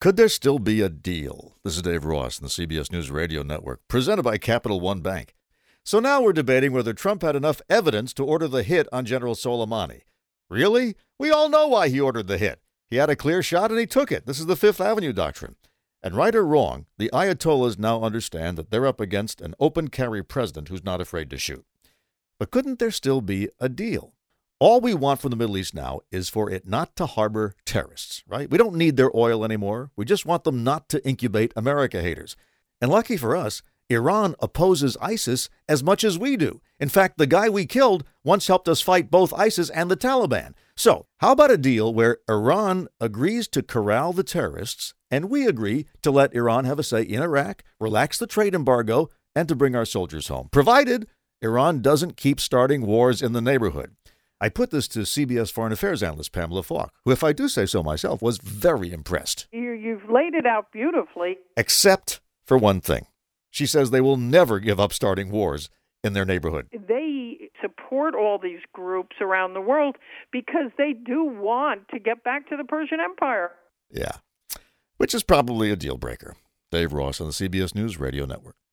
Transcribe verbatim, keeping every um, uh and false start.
Could there still be a deal? This is Dave Ross in the C B S News Radio Network, presented by Capital One Bank. So now we're debating whether Trump had enough evidence to order the hit on General Soleimani. Really? We all know why he ordered the hit. He had a clear shot and he took it. This is the Fifth Avenue doctrine. And right or wrong, the Ayatollahs now understand that they're up against an open-carry president who's not afraid to shoot. But couldn't there still be a deal? All we want from the Middle East now is for it not to harbor terrorists, right? We don't need their oil anymore. We just want them not to incubate America haters. And lucky for us, Iran opposes ISIS as much as we do. In fact, the guy we killed once helped us fight both ISIS and the Taliban. So how about a deal where Iran agrees to corral the terrorists and we agree to let Iran have a say in Iraq, relax the trade embargo, and to bring our soldiers home, provided Iran doesn't keep starting wars in the neighborhood. I put this to C B S Foreign Affairs analyst Pamela Falk, who, if I do say so myself, was very impressed. You, you've laid it out beautifully. Except for one thing. She says they will never give up starting wars in their neighborhood. They support all these groups around the world because they do want to get back to the Persian Empire. Yeah, which is probably a deal breaker. Dave Ross on the C B S News Radio Network.